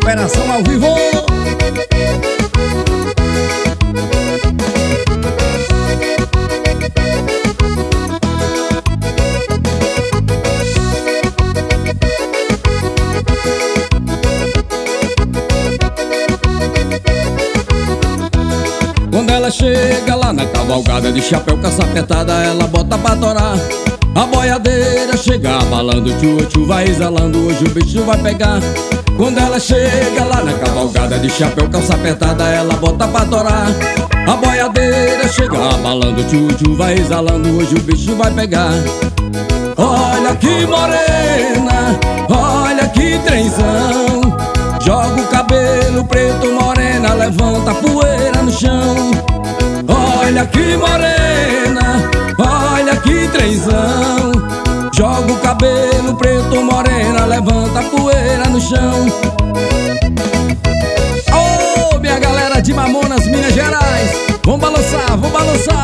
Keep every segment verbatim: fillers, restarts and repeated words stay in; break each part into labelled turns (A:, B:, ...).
A: Operação ao vivo. Quando ela chega lá na cavalgada, de chapéu com a sapetada, ela bota pra torar. A boiadeira chega abalando, tchu, tchu, vai exalando, hoje o bicho vai pegar. Quando ela chega lá na cavalgada, de chapéu com a sapetada, ela bota pra torar. A boiadeira chega abalando, tchu, tchu, vai exalando, hoje o bicho vai pegar. Olha que morena, olha que trenzão, joga o cabelo preto, morena, levanta a poeira no chão. Olha que morena, olha que trenzão, joga o cabelo preto, morena, levanta a poeira no chão. Ô, oh, minha galera de Mamonas, Minas Gerais, vamos balançar, vamos balançar.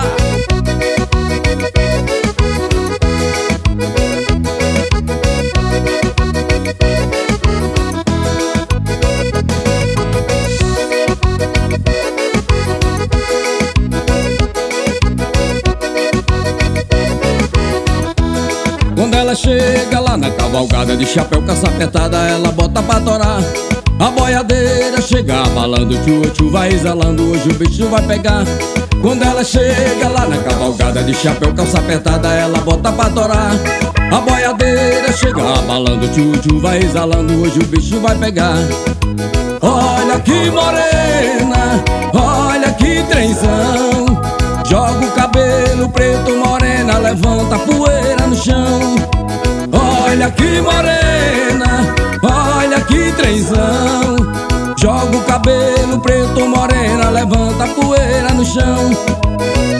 A: Quando ela chega lá na cavalgada, de chapéu com a sapetada, ela bota pra torar. A boiadeira chega abalando, tchu, tchu, vai exalando, hoje o bicho vai pegar. Quando ela chega lá na cavalgada, de chapéu com a sapetada, ela bota pra torar. A boiadeira chega abalando, tchu, tchu, vai exalando, hoje o bicho vai pegar. Olha que morena, olha que trenzão, joga o cabelo preto, morena, levanta a poeira no chão. Olha que morena, olha que trenzão, joga o cabelo preto, morena, levanta a poeira no chão.